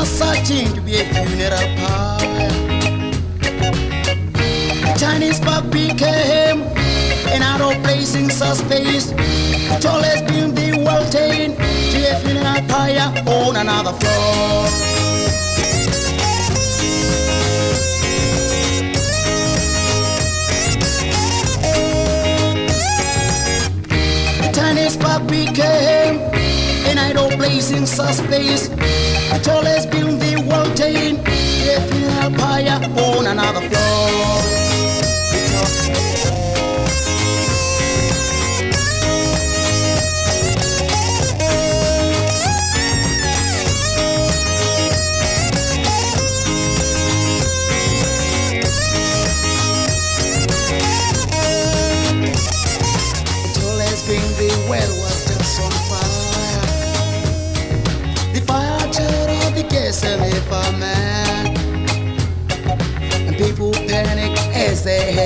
searching to be a funeral pyre. The Chinese park became another place in space. The tallest building world chain to a funeral pyre on another floor. Chinese park became an idle place in space. The tallest building world chain, a funeral pyre on another floor. The well was just on fire. The fire turned off the gas and if a man, and people panicked as they